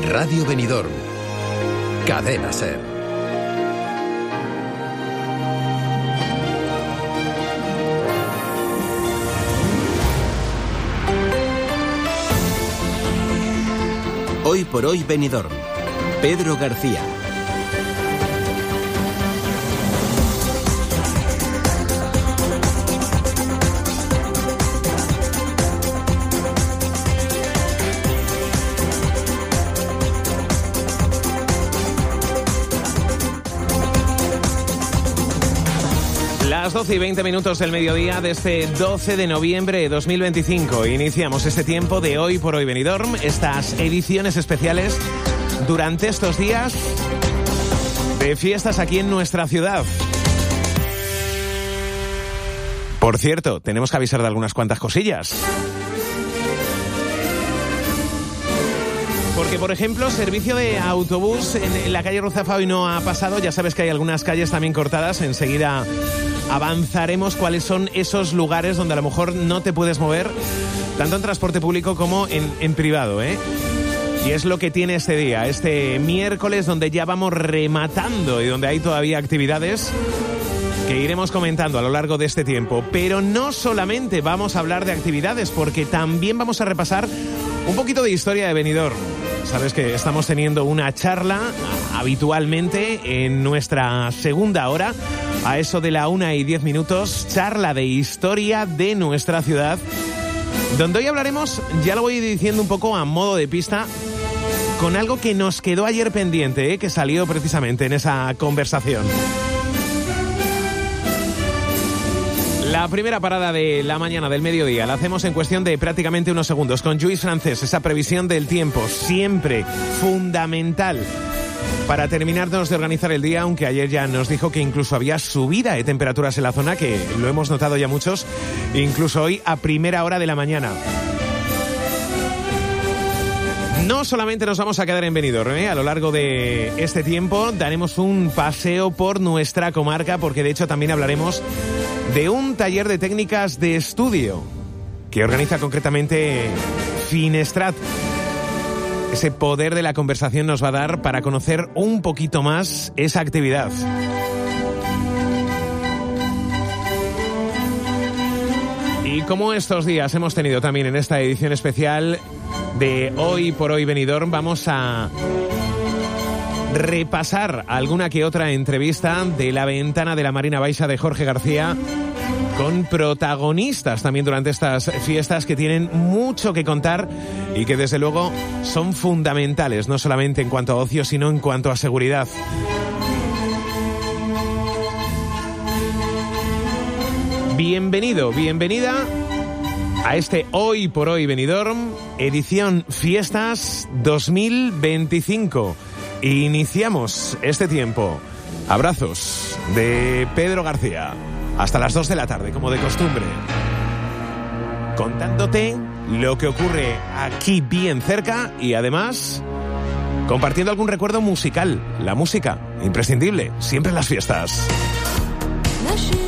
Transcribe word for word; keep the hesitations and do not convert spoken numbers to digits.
Radio Benidorm. Cadena SER. Hoy por hoy Benidorm. Pedro García. Las doce y veinte minutos del mediodía de este doce de noviembre de dos mil veinticinco. Iniciamos este tiempo de Hoy por Hoy Benidorm, estas ediciones especiales durante estos días de fiestas aquí en nuestra ciudad. Por cierto, tenemos que avisar de algunas cuantas cosillas. Porque, por ejemplo, servicio de autobús en la calle Ruzafa hoy no ha pasado. Ya sabes que hay algunas calles también cortadas. Enseguida avanzaremos cuáles son esos lugares donde a lo mejor no te puedes mover, tanto en transporte público como en, en privado, ¿eh? Y es lo que tiene este día, este miércoles, donde ya vamos rematando y donde hay todavía actividades que iremos comentando a lo largo de este tiempo. Pero no solamente vamos a hablar de actividades, porque también vamos a repasar un poquito de historia de Benidorm. Sabes que estamos teniendo una charla habitualmente en nuestra segunda hora, a eso de la una y diez minutos, charla de historia de nuestra ciudad, donde hoy hablaremos, ya lo voy diciendo un poco a modo de pista, con algo que nos quedó ayer pendiente, ¿eh? Que salió precisamente en esa conversación. La primera parada de la mañana del mediodía la hacemos en cuestión de prácticamente unos segundos con Lluís Francés, esa previsión del tiempo, siempre fundamental para terminarnos de organizar el día, aunque ayer ya nos dijo que incluso había subida de temperaturas en la zona, que lo hemos notado ya muchos, incluso hoy a primera hora de la mañana. No solamente nos vamos a quedar en Benidorm, ¿eh? A lo largo de este tiempo daremos un paseo por nuestra comarca, porque de hecho también hablaremos de un taller de técnicas de estudio que organiza concretamente Finestrat. Ese poder de la conversación nos va a dar para conocer un poquito más esa actividad. Y como estos días hemos tenido también en esta edición especial de Hoy por Hoy Benidorm, vamos a repasar alguna que otra entrevista de La Ventana de la Marina Baixa de Jorge García, con protagonistas también durante estas fiestas que tienen mucho que contar y que desde luego son fundamentales, no solamente en cuanto a ocio, sino en cuanto a seguridad. Bienvenido, bienvenida a este Hoy por Hoy Benidorm, edición Fiestas dos mil veinticinco. Iniciamos este tiempo. Abrazos de Pedro García. Hasta las dos de la tarde, como de costumbre, contándote lo que ocurre aquí bien cerca y además compartiendo algún recuerdo musical. La música, imprescindible, siempre en las fiestas.